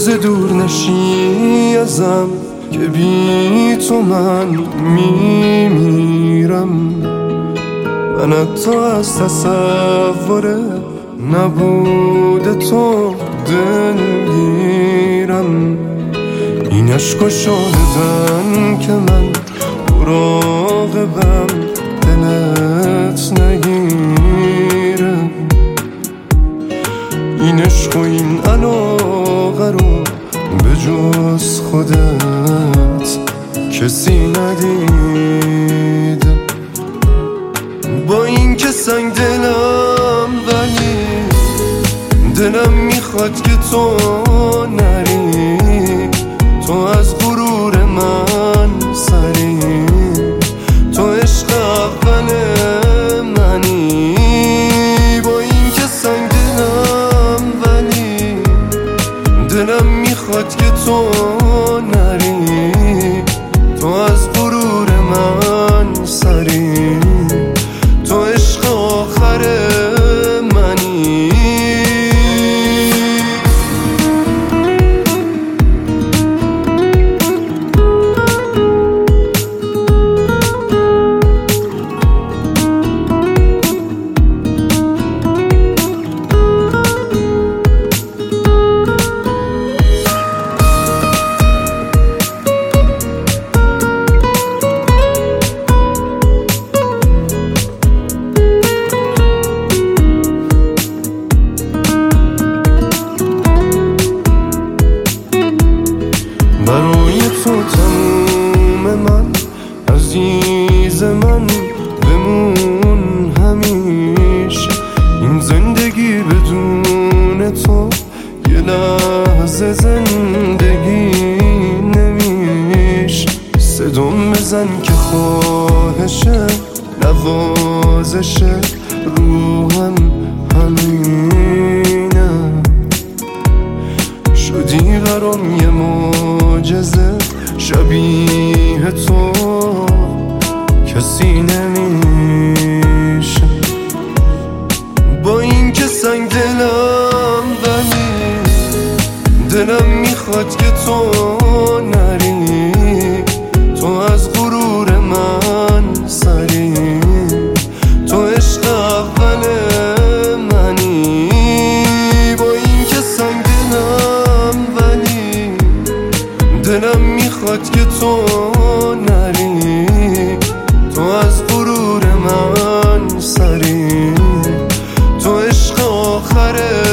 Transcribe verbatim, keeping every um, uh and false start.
روز دور نشی ازم که بی تو من میمیرم. من حتی از تصور نبود تو دلگیرم. این عشقا شاهدن که من مراقبم دلت نگیره. این عشق و این علاقه رو به جز خودت کسی ندیده. با این که سنگ دلم ولی دلم میخواد که تو نری. تو از غرور من سری، تو عشق اول منی. با این که سنگ دلم ولی دلم میخواد که تو نری. تو از غرور من سری، تو عشق آخر منی. برای تو تموم من عزیز من بمون همیشه. این زندگی بدون تو یه لحظه زندگی نمیشه. صدام بزن که خواهشه نوازشه روحم همینه. شدی برام یه معجزه، شبیه تو کسی نمیشه. با این که سنگ دلم ولی دلم میخواد که تو نری. تو از غرور من سری، تو عشق اول منی. با این که سنگ دلم ولی دلم میخواد که تو نری. تو از غرور من سری، تو عشق آخر